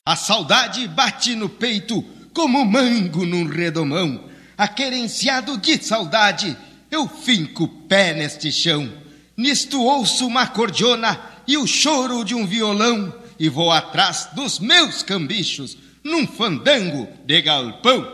A saudade bate no peito como mango num redomão. Aquerenciado de saudade, eu finco o pé neste chão. Nisto ouço uma cordiona e o choro de um violão, e vou atrás dos meus cambichos num fandango de galpão.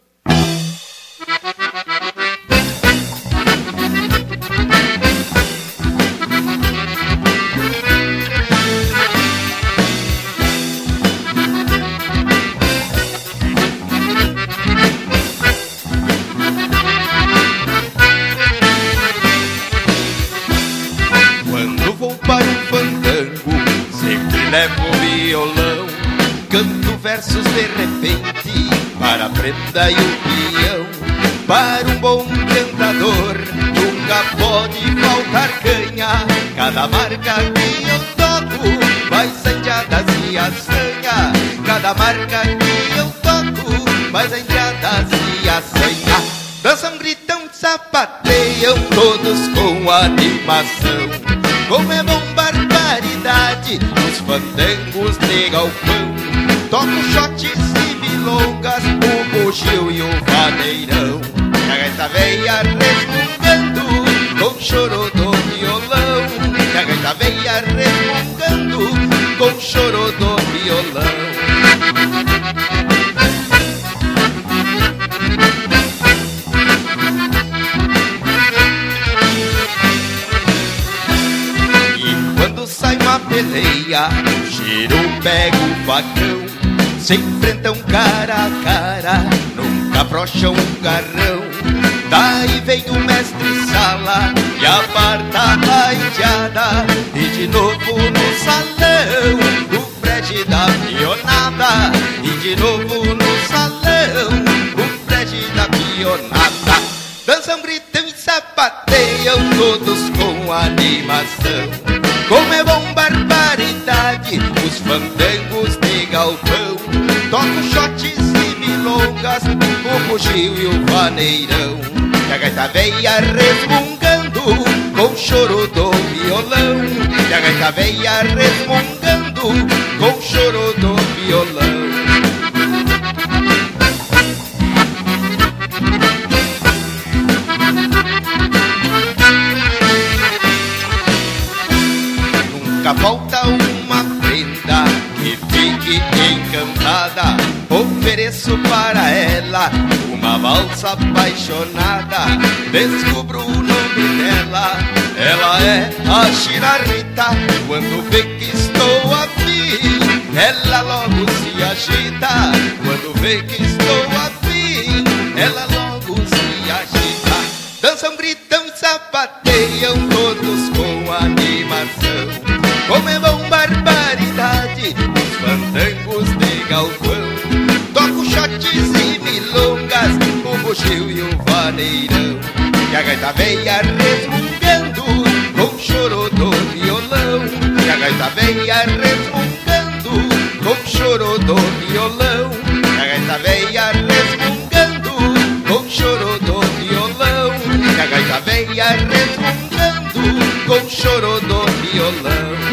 Levo o violão, canto versos de repente, para a prenda e o peão. Para um bom cantador nunca pode faltar canha. Cada marca que eu toco vai sandeadas e assanha. Cada marca que eu toco vai sandeadas e assanha. Dançam, gritam, sapateiam todos com animação. Como é bom barbaridade nos fandangos de galpão. Toco shots e milongas, o bugio e o vaneirão. E a gaita veia resmungando com choro do violão. E a gaita veia resmungando com choro do violão. Sai uma peleia, o cheiro pega o facão. Se enfrentam cara a cara, nunca afrouxam um garrão. Daí vem o mestre sala e aparta a indiada. E de novo no salão, o frete da pionada. E de novo no salão, o frete da pionada. Dançam, gritam e sapateiam todos com animação. Como é bom barbaridade os fandangos de galpão. Toco shots e milongas, o bugio e o vaneirão. E a gaita veia resmungando com choro do violão. E a gaita veia resmungando com choro do violão. Nunca falta uma prenda que fique encantada. Ofereço para ela uma valsa apaixonada. Descubro o nome dela, ela é a Chirarrita. Quando vê que estou afim, ela logo se agita. Quando vê que estou afim, ela logo se agita. Dançam, gritam e sapateiam todos com animação. Como é bom barbaridade os fandangos de galpão. Toco shots e milongas, o bugio e o vaneirão. E a gaita veia resmungando com choro do violão. E a gaita veia resmungando com choro do violão. E a gaita veia resmungando com choro do violão. E a gaita veia resmungando com choro do violão.